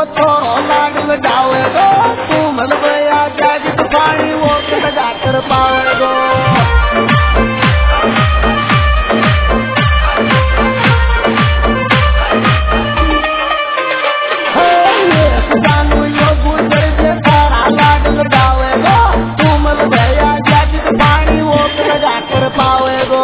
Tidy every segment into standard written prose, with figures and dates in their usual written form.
थोड़ा लाग लगावेगो, तू मन बया जागित पानी वो लगा कर पावेगो। जानू यो गुजर जे थोड़ा लाग लगावेगो, तू मन बया जागित पानी वो लगा कर पावेगो।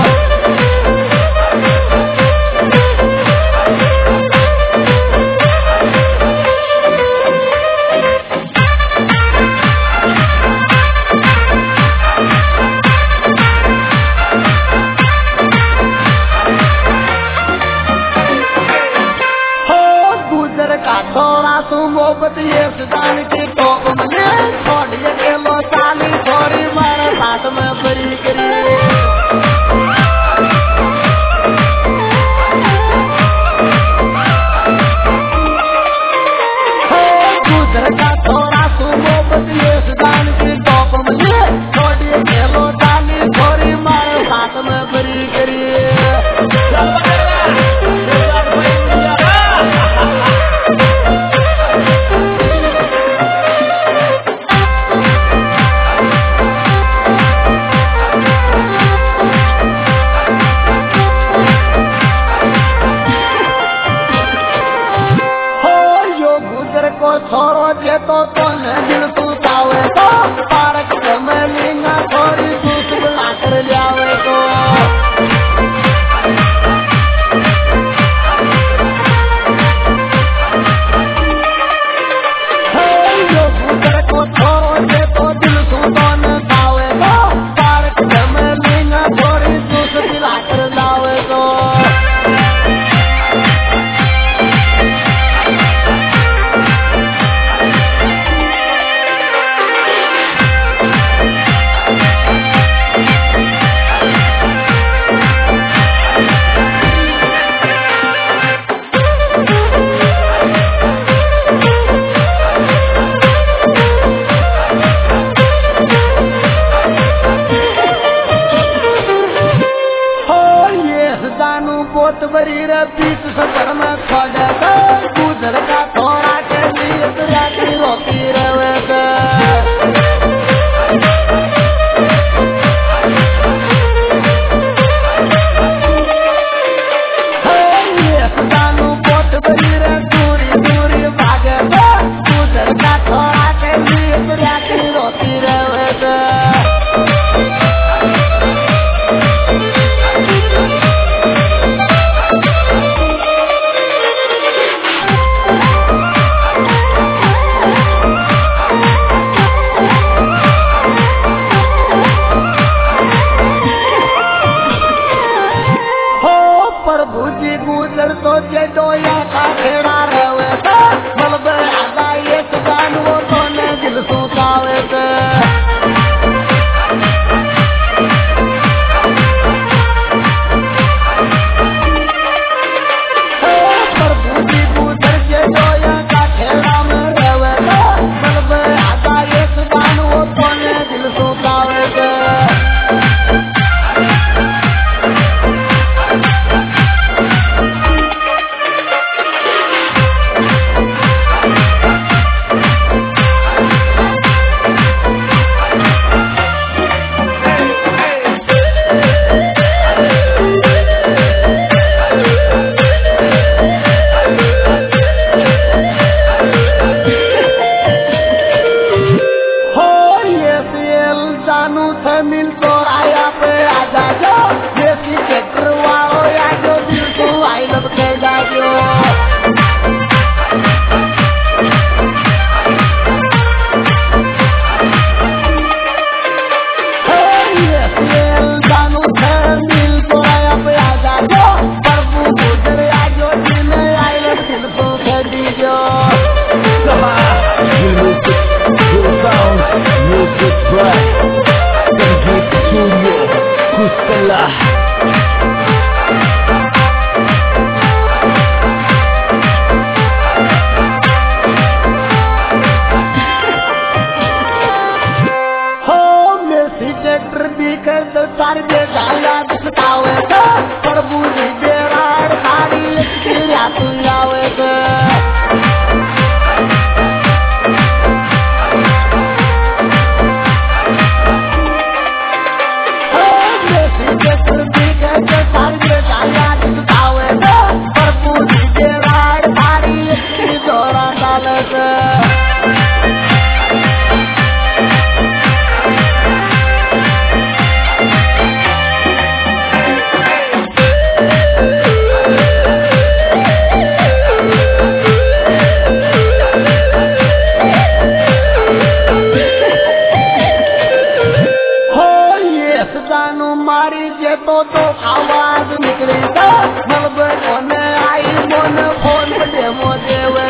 थोड़ा तू मोहब्बत ये सुदान की टोक मने छोड़ ये केलो साली थोड़ी मारे साथ में बरी करी। गुजर का थोड़ा तू मोहब्बत ये सुदान की टोक मने छोड़ ये केलो साली थोड़ी मारे साथ में बरी करी। छोरो जे तो तने दिल तू पावे तो पार्क में लीना थोड़ी दूध बना कर लावे तो। जो गुजर को छोरो जे तो दिल तू तने पावे तो पार्क में लीना थोड़ी दूध बना कर लावे तो। बहुत बड़ी बीच सफर में खोजा गुजर का थोड़ा के लिए जाती रोती रहे। बहुत बड़ी दूरी दूरी भागे गुजर का थोड़ा के लिए जाती रोती रहे। प्रभु जी गुजर तो जे डोया का खेड़ा रहे बलब आगा ये सुजान वो तो ने दिल सुतावे प्रभु जी गुजर जे डोया का खेड़ा में रहे बलब आगा ये सुजान वो तो ने दिल सुतावे। जानू थे मिल तो आया पे आजा जो देसी ट्रैक्टर वालो या जो दिल को आई लब के जाजो। जानू थे मिल तो आया पे आजा जो प्रभु गुजर आजो दिन आई लब दिल को के दीजो। ट्रैक्टर भी कर दो सारे जाला दिखावे प्रभु जी बेराड़ सारी तू आवे मारी जे तो आवाज निकली तो मलबे कोने आई मोन फोन पे डेमो देवे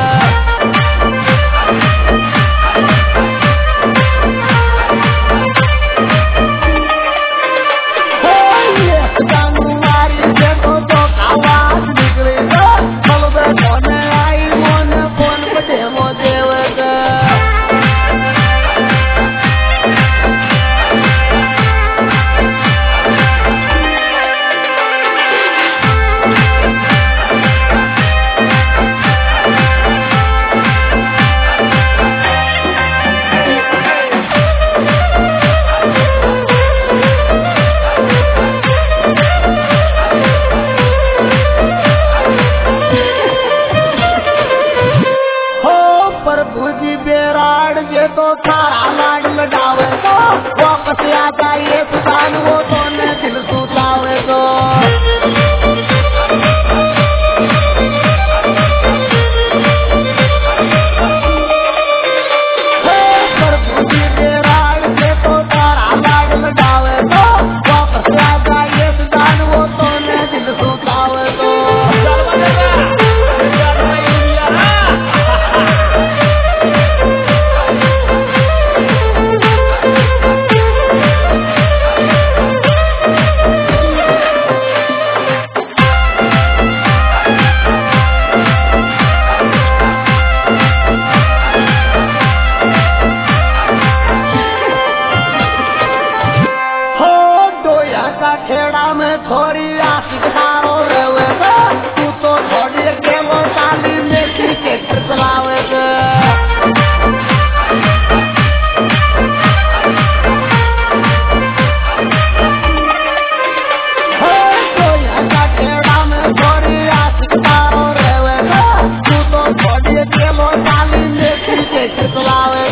तो थारा लाड लडावे तो वापस आ जाइए सुधान वो तो ने दिल सुतावे तो प्रभु जी बेराड़ जे तो थारा लाड लडावे तो वापस आ जाइए सुधान वो तो ने दिल सुतावे तो खेड़ा में थोड़ी आशिक सारो रहे तू तो थोड़ी अकेलो साली में क्रिकेट चलावे खेड़ा में थोड़ी आशिक सारो रहे तू तो थोड़ी अकेलो साली में क्रिकेट चलावे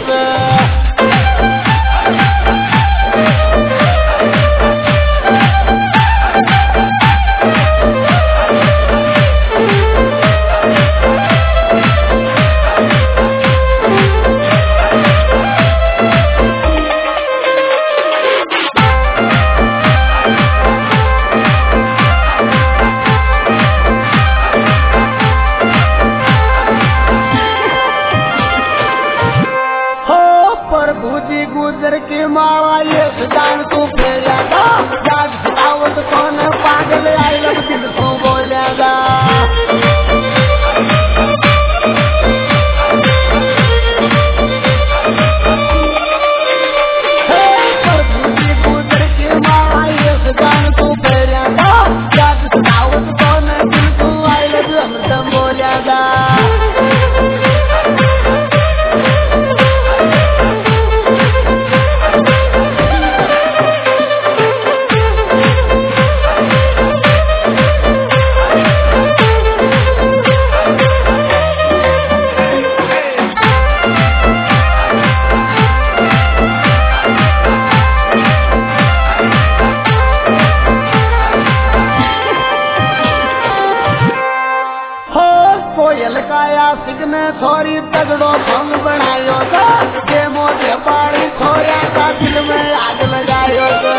भूजी गुजर की मावा ये सुजान तू फेरेगा जाग सतावत कौन पागल आई लब दिल तू बोलेगा भूजी गुजर की मावा ये सुजान तू फेरेगा जाग सतावत कौन दिल तू आई लब हमदम बोलेगा कोयल काया सिगने थोड़ी तगड़ो भंग बनायो तो जे मोटे पाड़ी छोरा का दिल में आग लगायो तो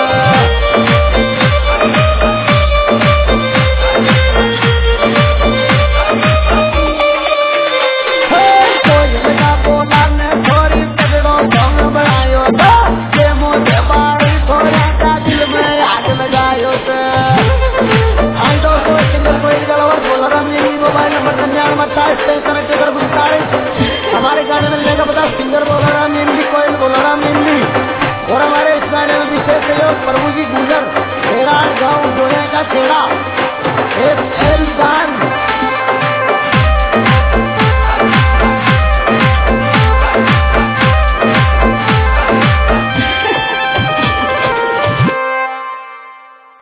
कोयल का बोला ने थोड़ी तगड़ो भंग बनायो तो जे मोटे पाड़ी छोरा का दिल में आग लगायो तो कोई गलवर बोल रहा मेरी मोबाइल नंबर 98 मत